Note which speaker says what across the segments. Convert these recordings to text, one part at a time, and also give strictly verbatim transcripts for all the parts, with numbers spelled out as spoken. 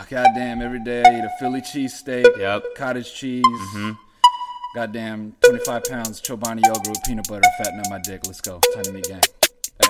Speaker 1: goddamn, every day I eat a Philly cheesesteak,
Speaker 2: Yep.
Speaker 1: cottage cheese,
Speaker 2: Mm-hmm.
Speaker 1: goddamn twenty-five pounds Chobani yogurt with peanut butter, fatten up my dick. Let's go, Tiny Meat Gang. Hey.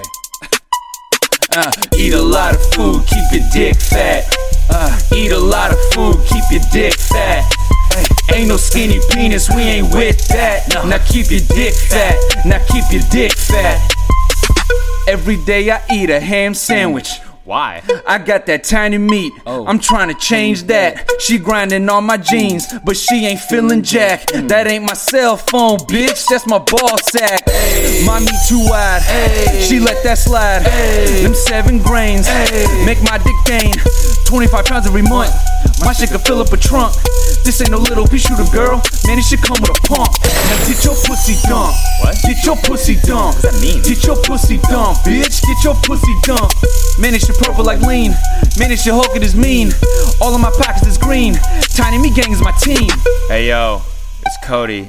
Speaker 1: Uh, eat a lot of food, keep your dick fat. Uh, eat a lot of food, keep your dick fat. Hey. Ain't no skinny penis, we ain't with that. No. Now keep your dick fat, now keep your dick fat. Every day I eat a ham sandwich.
Speaker 2: Why?
Speaker 1: I got that tiny meat, oh. I'm trying to change that. She grinding on my jeans, but she ain't feeling jack. That ain't my cell phone, bitch, that's my ball sack. Ay. My meat too wide, ay. She let that slide. Ay. Them seven grains, ay. Make my dick gain twenty-five pounds every month. My shit could fill up a trunk. This ain't no little pea shooter, girl. Man, it should come with a pump. Now get your pussy dump.
Speaker 2: What?
Speaker 1: Get your pussy dump.
Speaker 2: What does that mean?
Speaker 1: Get your pussy dump, bitch. Get your pussy dump. Man, it should purple like lean. Man, it should Hulk, it is mean. All of my pockets is green. Tiny Meat Gang is my team.
Speaker 2: Hey yo, it's Cody.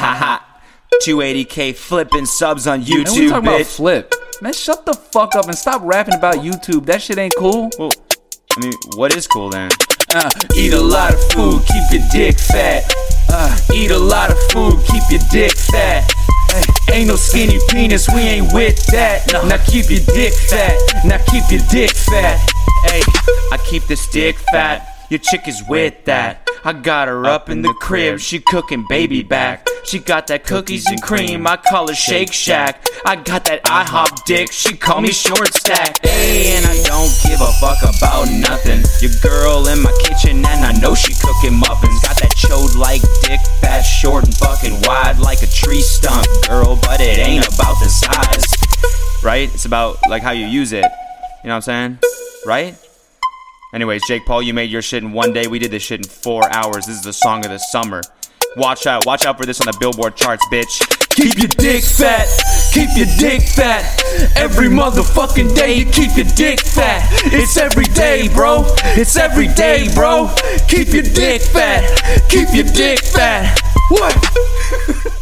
Speaker 2: two eighty K flipping subs on YouTube,
Speaker 1: Man, we talking
Speaker 2: bitch.
Speaker 1: about flip. Man, shut the fuck up and stop rapping about YouTube. That shit ain't cool.
Speaker 2: Well, I mean, what is cool then?
Speaker 1: Uh, eat a lot of food, keep your dick fat. Uh, eat a lot of food, keep your dick fat. Hey, ain't no skinny penis, we ain't with that. No. Now keep your dick fat, now keep your dick fat.
Speaker 2: Hey, I keep this dick fat. Your chick is with that. I got her up in the crib, she cooking baby back. She got that cookies and cream, I call her Shake Shack. I got that IHOP dick, she call me Short Stack. Hey, and I don't give a fuck about nothing. Your girl in my kitchen and I know she cooking muffins. Got that chode like dick, fat, short and fucking wide like a tree stump, girl, but it ain't about the size. Right? It's about like how you use it. You know what I'm saying? Right? Anyways, Jake Paul, you made your shit in one day. We did this shit in four hours. This is the song of the summer. Watch out. Watch out for this on the Billboard charts, bitch.
Speaker 1: Keep your dick fat. Keep your dick fat. Every motherfucking day you keep your dick fat. It's every day, bro. It's every day, bro. Keep your dick fat. Keep your dick fat. What?